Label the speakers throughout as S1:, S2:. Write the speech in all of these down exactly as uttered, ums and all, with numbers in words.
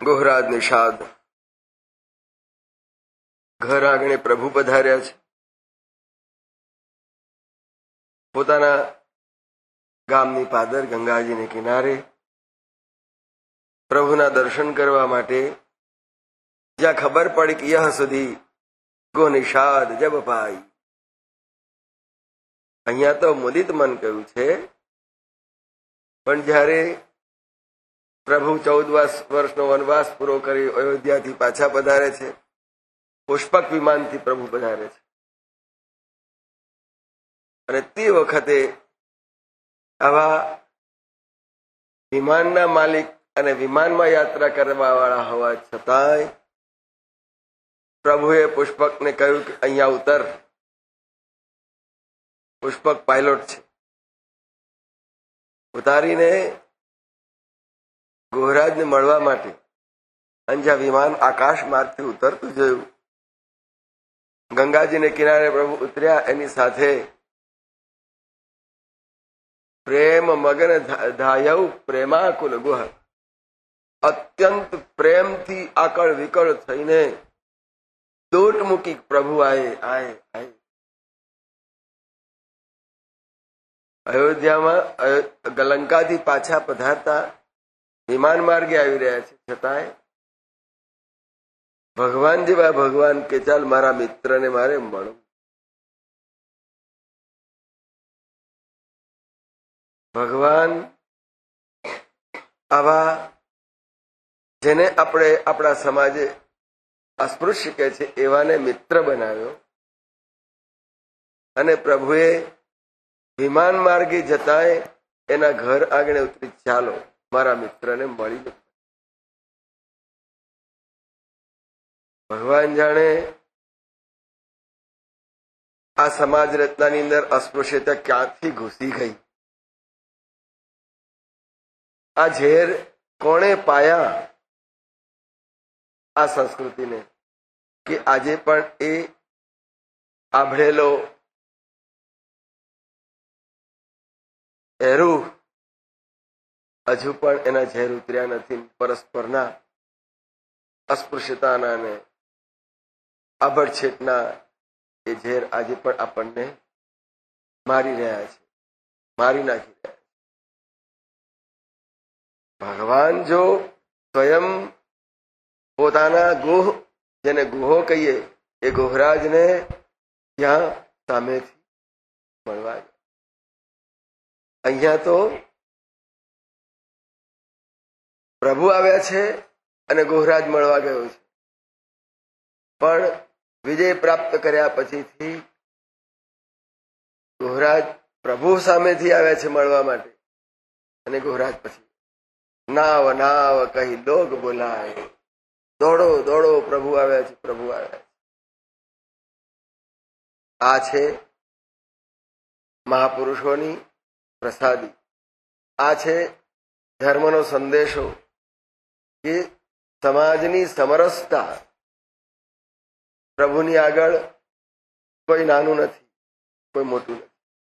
S1: ગોહરાજ નિષાદ ઘર આંગણે પ્રભુ પધાર્યા છે. પોતાના ગામની પાદર ગંગાજીને કિનારે પ્રભુના દર્શન કરવા માટે જ્યાં ખબર પડી કે યહ સુધી ગો નિષાદ જબ પાઈ. અહીંયા તો મુદિત મન કહ્યું છે, પણ જ્યારે પ્રભુ ચૌદ વર્ષનો વનવાસ પૂરો કરી અયોધ્યાથી પાછા પધારે છે, પુષ્પક વિમાનથી પ્રભુ પધારે છે, અને તે વખતે આવા વિમાનના માલિક અને વિમાનમાં યાત્રા કરવા વાળા હોવા છતાંય પ્રભુએ પુષ્પકને કહ્યું કે અહીંયા ઉતર. પુષ્પક પાયલોટ છે. ઉતારીને ગોહરાજને મળવા માટે અને જ્યાં વિમાન આકાશ માર્ગથી ઉતરતું જોયું, ગંગાજીને કિનારે પ્રભુ ઉતર્યા. એની સાથે પ્રેમ મગન ધાયવ પ્રેમાકુલ ગુહ, અત્યંત પ્રેમથી આકળ વિકળ થઈને દોટ મૂકી પ્રભુ આય આય આય. અયોધ્યામાં લંકાથી પાછા પધારતા વિમાન માર્ગે આવી રહ્યા છે, છતાંય ભગવાન જેવા ભગવાન કે ચાલ મારા મિત્રને મારે મળું. ભગવાન આવા જેને આપણે આપણા સમાજે અસ્પૃશ્ય કહે છે એવાને મિત્ર બનાવ્યો, અને પ્રભુએ વિમાન માર્ગે જતાંય એના ઘર આંગણે ઉતરી ચાલો મારા મિત્રને મળી લો. ભગવાન જાણે આ સમાજ રચનાની અંદર અસ્પૃશ્યતા ક્યાંથી ઘૂસી ગઈ, આ ઝેર કોણે પાયા આ સંસ્કૃતિને, કે આજે પણ એ આભળેલો એરું હજુ પણ એના ઝેર ઉતર્યા નથી. પરસ્પરના અસ્પૃશ્યતાના ને આભડછેટના એ ઝેર આજે પણ આપણને મારી રહ્યા છે, મારી નાખી રહ્યા છે. ભગવાન જો સ્વયં પોતાના ગુહ, જેને ગુહો કહીએ, એ ગોહરાજને ત્યાં સામેથી મળવા ગયા. અહીંયા તો પ્રભુ આવ્યા છે અને ગોહરાજ મળવા ગયો છે, પણ વિજય પ્રાપ્ત કર્યા પછીથી ગોહરાજ પ્રભુ સામેથી આવ્યા છે મળવા માટે, અને ગોહરાજ પછી નાવ નાવ કહી લોગ બોલાય, દોડો દોડો પ્રભુ આવ્યા છે, પ્રભુ આવ્યા છે. આ છે મહાપુરુષોની પ્રસાદી, આ છે ધર્મનો સંદેશો કે સમાજની સમરસતા. પ્રભુની આગળ કોઈ નાનું નથી, કોઈ મોટું નથી.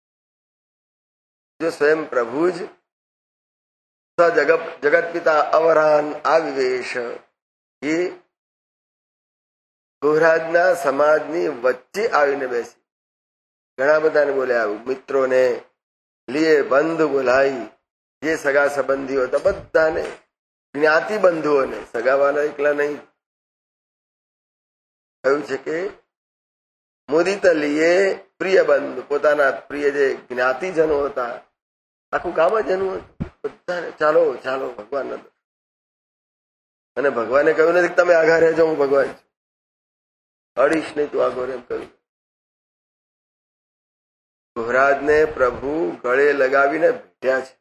S1: જો સ્વયં પ્રભુ જ સ જગત જગત પિતા અવરાન આવિવેશ એ ગોહરાજના સમાજની વચ્ચે આવીને બેસી ઘણા બધાને બોલ્યા, મિત્રોને લીએ બંધ બોલાઈ, જે સગા સંબંધીઓ હતા બધાને, જ્ઞાતિ બંધુઓને, સગાવાલા એકલા નહીં. કહ્યું છે કે મુદિત લીએ પ્રિય બંધ, પોતાના પ્રિય જે જ્ઞાતિજનો હતા, આખું ગામ જ એનું હતું, બધાને ચાલો ચાલો ભગવાન. અને ભગવાને કહ્યું નથી કે તમે આઘા રહેજો, હું ભગવાન છું, અડીશ નહીં તું આગો એમ કહ્યું. ગોહરાજને પ્રભુ ગળે લગાવીને ભેટ્યા છે.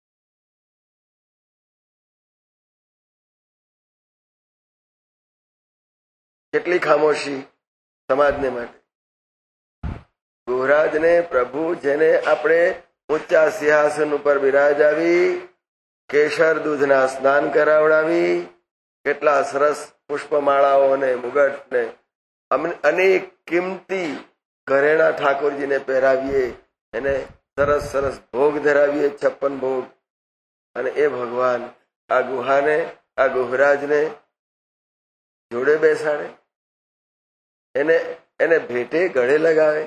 S1: કેટલી ખામોશી સમાજને માટે. ગોહરાજને પ્રભુ જેને આપણે ઊંચા સિંહાસન ઉપર બિરાજાવી, કેસર દૂધના સ્નાન કરાવડાવી, કેટલા સરસ પુષ્પમાળાઓને મુગટને અનેક કિંમતી ઘરેણા ઠાકોરજીને પહેરાવીએ, એને સરસ સરસ ભોગ ધરાવીએ, છપ્પન ભોગ, અને એ ભગવાન આ ગુહાને આ ગોહરાજને જોડે બેસાડે, એને એને ભેટે ગળે લગાવે.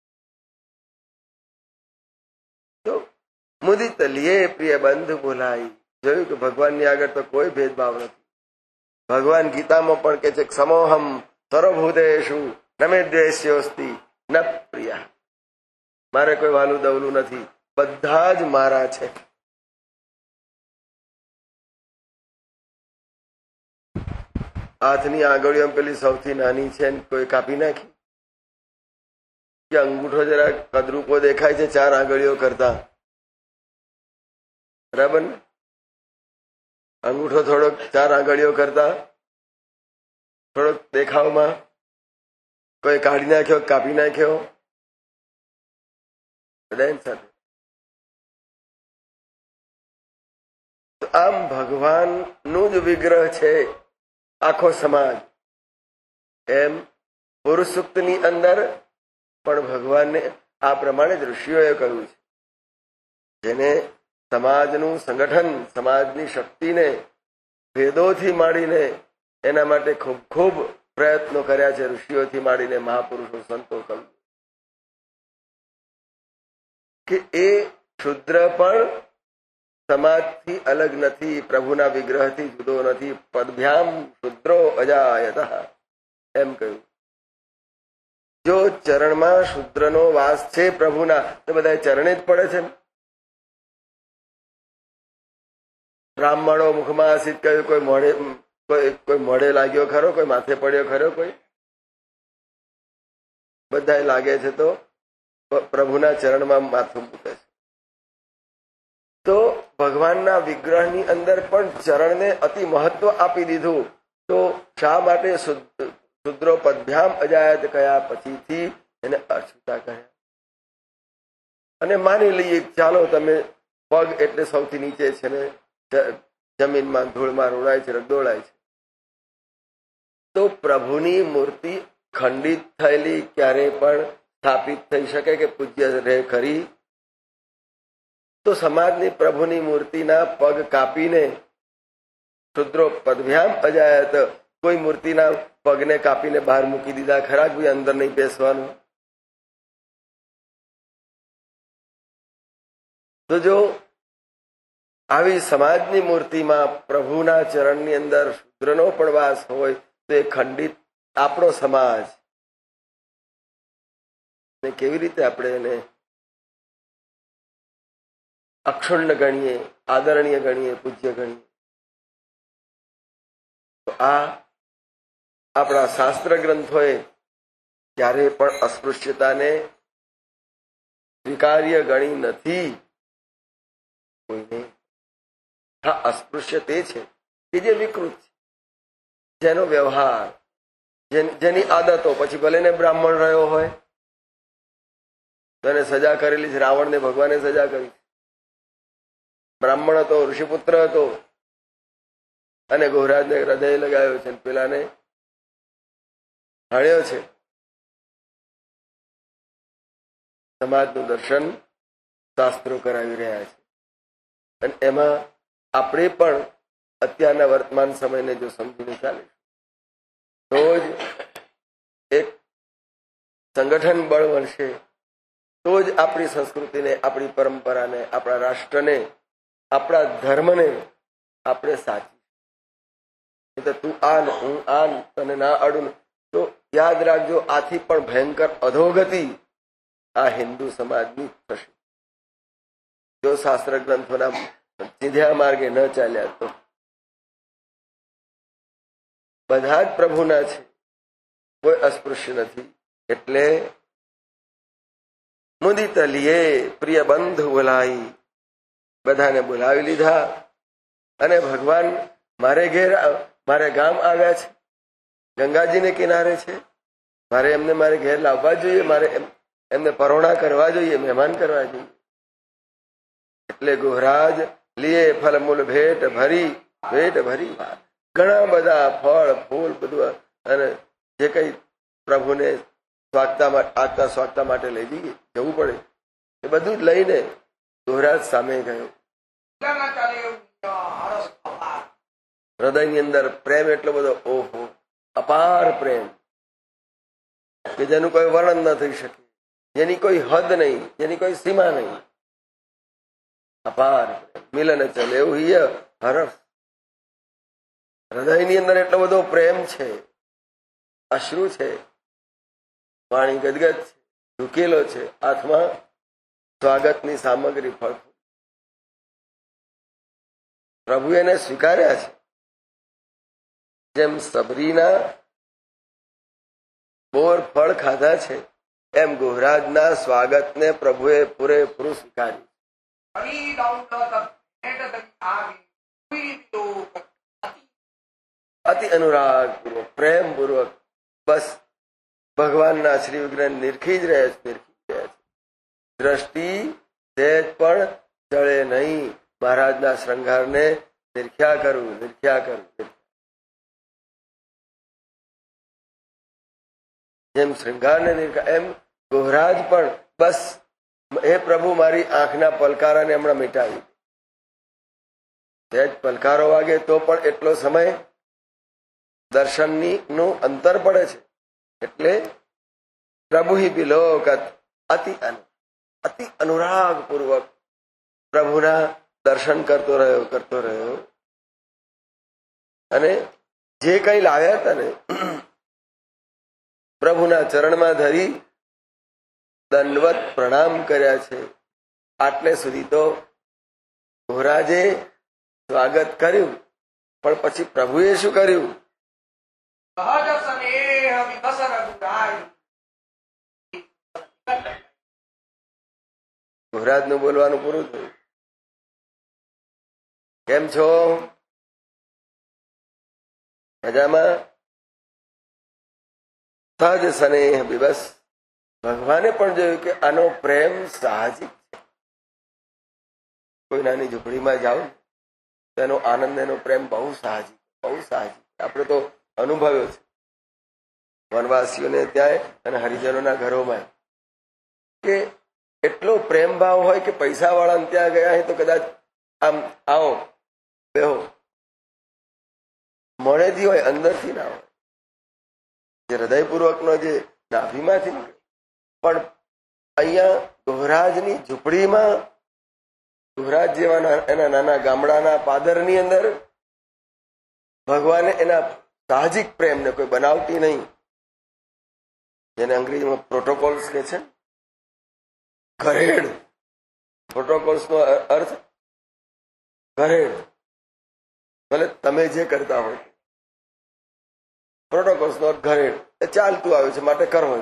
S1: તો મુદિત લીએ પ્રિય બંધ બોલાઈ. જોયું કે ભગવાનની આગળ તો કોઈ ભેદભાવ નથી. ભગવાન ગીતામાં પણ કે છે સમોહમ સર્વભૂતેષુ નમે દ્વેષ્યોસ્તિ ન પ્રિય. મારે કોઈ વાલું દવલું નથી, બધા જ મારા છે. હાથની આંગળીઓ પેલી સૌથી નાની છે ને કોઈ કાપી નાખી કે અંગૂઠો જરા કદરૂપો દેખાય છે ચાર આંગળીઓ કરતા, બરાબર ને? અંગૂઠો થોડોક ચાર આંગળીઓ કરતા થોડોક દેખાવમાં કોઈ કાઢી નાખ્યો, કાપી નાખ્યો. સાથે તો આમ ભગવાનનું જ વિગ્રહ છે આખો સમાજ. એમ પુરુષ સૂક્તની અંદર પણ ભગવાનને આ પ્રમાણે જ ઋષિઓએ કહ્યું છે. જેને સમાજનું સંગઠન, સમાજની શક્તિને ભેદોથી માંડીને એના માટે ખૂબ ખૂબ પ્રયત્નો કર્યા છે ઋષિઓથી માંડીને મહાપુરુષો, સંતો કહ્યું કે એ શુદ્ર પણ સમાજથી અલગ નથી, પ્રભુના વિગ્રહથી જુદો નથી. પદભ્યામ શુદ્રો અજાયત એમ કહ્યું. જો ચરણમાં શુદ્રનો વાસ છે પ્રભુના, તો બધા ચરણે જ પડે છે. બ્રાહ્મણો મુખમાં આસિત કહ્યું, કોઈ મોઢે કોઈ કોઈ મોઢે લાગ્યો ખરો, કોઈ માથે પડ્યો ખરો, કોઈ બધા લાગે છે તો પ્રભુના ચરણમાં માથું મૂકે છે. તો ભગવાનના વિગ્રહની અંદર પણ ચરણને અતિ મહત્વ આપી દીધું. તો શા માટે શુદ્રો પદભ્યામ અજાયત કયા પછીથી એને અછૂતા કહ્યા? અને માની લઈએ ચાલો તમે પગ એટલે સૌથી નીચે છે ને જમીનમાં ધૂળમાં રોડાય છે, રગદોળાય છે. તો પ્રભુની મૂર્તિ ખંડિત થયેલી ક્યારે પણ સ્થાપિત થઈ શકે કે પૂજ્ય રહે ખરી? તો સમાજની પ્રભુની મૂર્તિના પગ કાપીને શુદ્રો પદભ્યામ અજાયત, કોઈ મૂર્તિના પગને કાપીને બહાર મૂકી દીધા ખરા? કોઈ અંદર નહીં બેસવાનું? તો જો આવી સમાજની મૂર્તિમાં પ્રભુના ચરણની અંદર શુદ્રનો પણ વાસ હોય તો એ ખંડિત આપણો સમાજ ને કેવી રીતે આપણે એને અક્ષુણ્ણ ગણીએ, આદરણીય ગણીએ, પૂજ્ય ગણીએ? તો આ આપણા શાસ્ત્ર ગ્રંથોએ ક્યારે પણ અસ્પૃશ્યતાને સ્વીકાર્ય ગણી નથી કોઈને. હા, અસ્પૃશ્ય તે છે કે જે વિકૃત છે, જેનો વ્યવહાર, જેની આદતો, પછી ભલે ને બ્રાહ્મણ રહ્યો હોય તો એને સજા કરેલી છે. રાવણને ભગવાને સજા કરી. બ્રાહ્મણ હતો, ઋષિપુત્ર હતો અને ગોહરાજને હૃદય લગાવ્યો છે, પેલાને હણ્યો છે. સમાજનું દર્શન શાસ્ત્રો કરાવી રહ્યા છે. અને એમાં આપણે પણ અત્યારના વર્તમાન સમયને જો સમજીને ચાલે તો જ એક સંગઠન બળ મળશે. તો જ આપણી સંસ્કૃતિને, આપણી પરંપરાને, આપણા રાષ્ટ્રને, આપણા ધર્મને આપણે સાચી. તો તું આન, હું આન, તને ના અડું, તો યાદ રાખજો આથી પણ ભયંકર અધોગતિ આ હિન્દુ સમાજની થશે જો શાસ્ત્ર ગ્રંથોના સીધા માર્ગે ન ચાલ્યા. તો બધા જ પ્રભુના છે, કોઈ અસ્પૃશ્ય નથી. એટલે મુદિત લીએ પ્રિય બંધ બોલાઈ, બધાને બોલાવી લીધા. અને ભગવાન મારે ઘેર, મારે ગામ આવ્યા છે, ગંગાજીને કિનારે છે, મારે એમને મારે ઘેર લાવવા જોઈએ, મારે એમને પરોણા કરવા જોઈએ, મહેમાન કરવા જોઈએ. એટલે ગોહરાજ લીએ ફલમૂલ ભેટ ભરી, ભેટ ભરી ઘણા બધા ફળ ફૂલ બધું, અને જે કઈ પ્રભુને સ્વાગતા આગતા સ્વાગતા માટે લઈ જઈએ, જવું પડે, એ બધું જ લઈને ગોહરાજ સામે ગયો. હૃદયની અંદર પ્રેમ એટલો બધો, ઓહો, અપાર પ્રેમ કે જેનું કોઈ વર્ણન ન થઈ શકે, જેની કોઈ હદ નહીં, જેની કોઈ સીમા નહીં. અપાર મિલન ચલે એવું હિય હરફ. હૃદયની અંદર એટલો બધો પ્રેમ છે, અશ્રુ છે, વાણી ગદગદ છે, ઝૂકેલો છે, હાથમાં સ્વાગતની સામગ્રી ફળ. પ્રભુ એને સ્વીકાર્યા છે. જેમ સબરીના બોર ફળ ખાધા છે એમ ગોહરાજના સ્વાગતને પ્રભુએ પૂરેપૂરું સ્વીકાર્યું. અતિ અનુરાગ પૂર્વક, પ્રેમ પૂર્વક બસ ભગવાનના શ્રી વિગ્રહ નિરખી જ રહ્યા છે, નિરખી રહ્યા છે. દ્રષ્ટિ સહેજ પણ ચડે નહીં. મહારાજના શ્રૃંગારને નિરખ્યા કરવું, નિરખ્યા કરવું. જેમ શ્રૃંગારને નિરખ્યા એમ ગોહરાજ પણ બસ, હે પ્રભુ મારી આંખના પલકારાને હમણાં મિટાવી. સહેજ પલકારો વાગે તો પણ એટલો સમય દર્શનની નું અંતર પડે છે. એટલે પ્રભુ હિ બિલોકત, અતિ અતિ અનુરાગ પૂર્વક પ્રભુના દર્શન કરતો રહ્યો કરતો રહ્યો અને જે કઈ લાવ્યા હતા ને પ્રભુના ચરણમાં ધરી દંડવત પ્રણામ કર્યા છે. આટલે સુધી તો ગોહરાજે સ્વાગત કર્યું, પણ પછી પ્રભુએ શું કર્યું? ગોહરાજનું બોલવાનું પૂરું થયું. કેમ છો? મજામાં? સહજ સ્નેહ બિબસ. ભગવાને પણ જોયું કે આનો પ્રેમ સાહજિક છે. કોઈ નાની ઝૂંપડીમાં જાઓ તો એનો આનંદ, એનો પ્રેમ બહુ સાહજિક, બહુ સાહજિક. આપણે તો અનુભવ્યો છે વનવાસીઓને ત્યાં અને હરિજનોના ઘરોમાં, કે એટલો પ્રેમ ભાવ હોય કે પૈસા વાળાને ત્યાં ગયા હોય તો કદાચ આમ આવો બેહો મળેથી હોય, અંદરથી ના હોય, જે હૃદયપૂર્વકનો જે નાભીમાંથી નીકળે. પણ અહીંયા ગોહરાજની ઝૂંપડીમાં, ગોહરાજ જેવા એના નાના ગામડાના પાદરની અંદર ભગવાને એના સાહજિક પ્રેમને કોઈ બનાવટી નહીં, જેને અંગ્રેજીમાં પ્રોટોકોલ્સ કે છે, ઘરેડ. પ્રોટોકોલ્સ નો અર્થ ઘરેડ. ભલે તમે જે કરતા હોય, પ્રોટોકોલ્સ નો અર્થ ઘરેડ. એ ચાલતું આવ્યું છે માટે કરવું.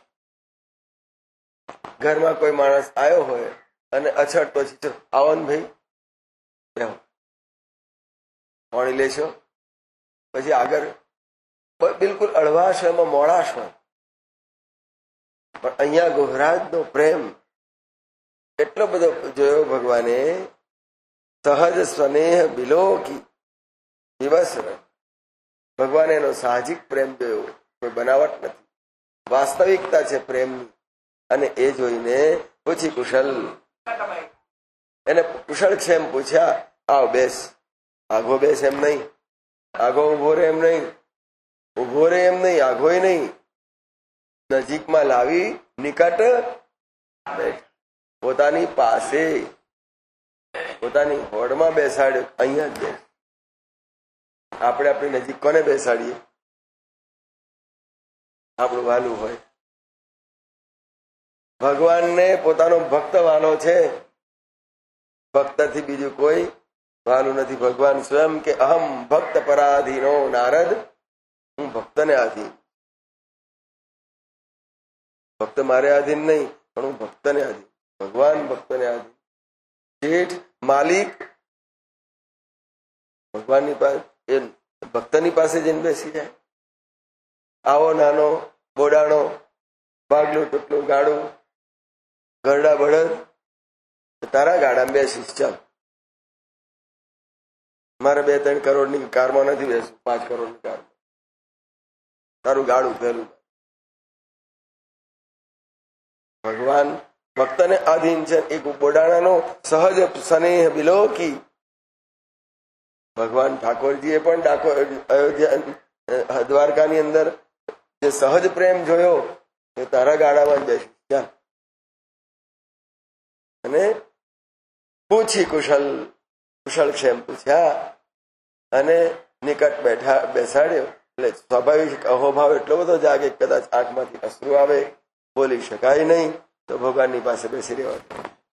S1: ઘરમાં કોઈ માણસ આવ્યો હોય અને અછટ પછી આવો ને ભાઈ બેહો, પાણી લેશો, પછી આગળ બિલકુલ અળવાશ હોય, એમાં મોડાશ હોય. પણ અહીંયા ગોહરાજનો પ્રેમ એટલો બધો જોયો ભગવાને. સહજ સ્નેહ બિલોકી દિવસ. ભગવાને એનો સાહજિક પ્રેમ જોયો, કોઈ બનાવટ નથી, વાસ્તવિકતા છે પ્રેમની. અને એ જોઈને પૂછી કુશલ, એને કુશળ છે એમ પૂછ્યા. આવ બેસ. આઘો બેસ એમ નહીં, આઘો ઉભો રે એમ નહીં, ઉભો રે એમ નહીં, આઘોય નહીં. નજીકમાં લાવી નિકટ બેઠ, પોતાની પાસે, પોતાની હોડમાં બેસાડ્યો. અહીંયા જ બેસ. આપણે આપણી નજીક કોને બેસાડીએ? આપણું વાલું હોય. ભગવાનને પોતાનો ભક્ત વાલો છે. ભક્તથી બીજું કોઈ વાલું નથી. ભગવાન સ્વયં કે અહમ ભક્ત પરાધીનો નારદ, હું ભક્તને આધીન. ભક્ત મારે આધીન નહીં, પણ હું ભક્તને આધીન. ભગવાન ભક્તને આધીન. શેઠ માલિક ભગવાનની પાસે, એ ભક્તની પાસે જઈને બેસી જાય. આવો નાનો બોડાણો, ભાગલું ટૂટલું ગાડું, ગરડા બળદ, તારા ગાડામાં બેસીશ, ચાલ. મારે બે ત્રણ કરોડની કારમાં નથી બેસવું, પાંચ કરોડની કારમાં. તારું ગાડું પહેલું. ભગવાન ભક્તને આધીન છે. એક બોડાણાનો સહજ સ્નેહ બિલોકી ભગવાન ઠાકોરજીએ પણ ડાકોર અયોધ્યા દ્વારકાની અંદર જે સહજ પ્રેમ જોયો એ તારા ગાડામાં જઈશું ક્યાં. અને પૂછી કુશલ કુશળ ક્ષેમ પૂછ્યા અને નિકટ બેઠા બેસાડ્યો. એટલે સ્વાભાવિક અહોભાવ એટલો બધો જાગે કદાચ આંખમાંથી અશ્રુ આવે, બોલી શકાય નહીં, તો ભગવાનની પાસે બેસી રહેવા.